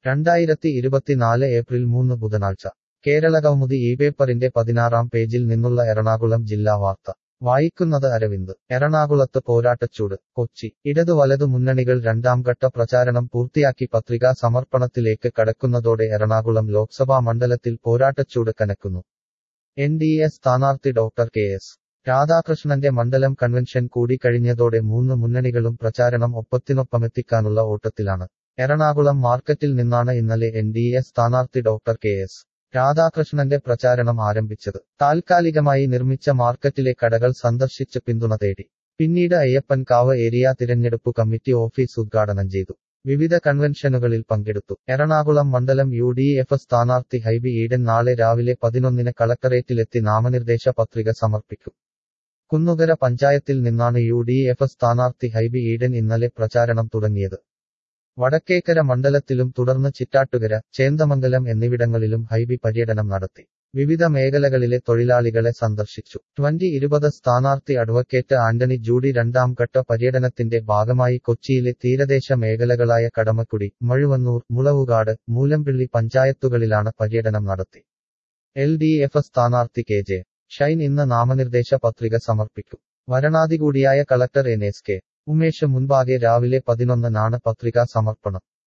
2024 April 3 ബുധനാഴ്ച കേരളകൗമുദി പേപ്പറിന്റെ 16-ാം പേജിൽ നിന്നുള്ള എറണാകുളം ജില്ലാ വാർത്ത വായിക്കുന്നത് അരവിന്ദ്. എറണാകുളത്ത് പോരാട്ടച്ചൂട്. കൊച്ചി. ഇടതു വലതു മുന്നണികൾ രണ്ടാംഘട്ട പ്രചാരണം പൂർത്തിയാക്കി പത്രികാ സമർപ്പണത്തിലേക്ക് കടക്കുന്നതോടെ എറണാകുളം ലോക്സഭാ മണ്ഡലത്തിൽ പോരാട്ടച്ചൂട് കനക്കുന്നു. NDA സ്ഥാനാർത്ഥി ഡോക്ടർ കെ.എസ്. രാധാകൃഷ്ണന്റെ മണ്ഡലം കൺവെൻഷൻ കൂടി കഴിഞ്ഞതോടെ മൂന്ന് മുന്നണികളും പ്രചാരണം ഒപ്പത്തിനൊപ്പമെത്തിക്കാനുള്ള ഓട്ടത്തിലാണ്. എറണാകുളം മാർക്കറ്റിൽ നിന്നാണ് ഇന്നലെ NDA സ്ഥാനാർത്ഥി ഡോക്ടർ കെ.എസ്. രാധാകൃഷ്ണന്റെ പ്രചാരണം ആരംഭിച്ചത്. താൽക്കാലികമായി നിർമ്മിച്ച മാർക്കറ്റിലെ കടകൾ സന്ദർശിച്ച് പിന്തുണ തേടി. പിന്നീട് അയ്യപ്പൻകാവ് ഏരിയ തിരഞ്ഞെടുപ്പു കമ്മിറ്റി ഓഫീസ് ഉദ്ഘാടനം ചെയ്തു. വിവിധ കൺവെൻഷനുകളിൽ പങ്കെടുത്തു. എറണാകുളം മണ്ഡലം UDF സ്ഥാനാർത്ഥി ഹൈബി ഈഡൻ നാളെ രാവിലെ 11-ന് കളക്ടറേറ്റിലെത്തി നാമനിർദ്ദേശ പത്രിക സമർപ്പിക്കും. കുന്നുകര പഞ്ചായത്തിൽ നിന്നാണ് UDF സ്ഥാനാർത്ഥി ഹൈബി ഈഡൻ ഇന്നലെ പ്രചാരണം തുടങ്ങിയത്. വടക്കേക്കര മണ്ഡലത്തിലും തുടർന്ന് ചിറ്റാട്ടുകര, ചേന്ദമംഗലം എന്നിവിടങ്ങളിലും ഹൈബി പര്യടനം നടത്തി. വിവിധ മേഖലകളിലെ തൊഴിലാളികളെ സന്ദർശിച്ചു. 2020 സ്ഥാനാർത്ഥി അഡ്വക്കേറ്റ് ആന്റണി ജൂഡി രണ്ടാംഘട്ട പര്യടനത്തിന്റെ ഭാഗമായി കൊച്ചിയിലെ തീരദേശ മേഖലകളായ കടമക്കുടി, മഴുവന്നൂർ, മുളവുകാട്, മൂലമ്പിള്ളി പഞ്ചായത്തുകളിലാണ് പര്യടനം നടത്തി. LDF സ്ഥാനാർത്ഥി KJ ഷൈൻ ഇന്ന് നാമനിർദ്ദേശ പത്രിക സമർപ്പിക്കും. വരണാധികൂടിയായ കളക്ടർ NS.K. ഉമേഷ് മുൻപാകെ രാവിലെ 11-നാണ് പത്രികാ സമർപ്പണം.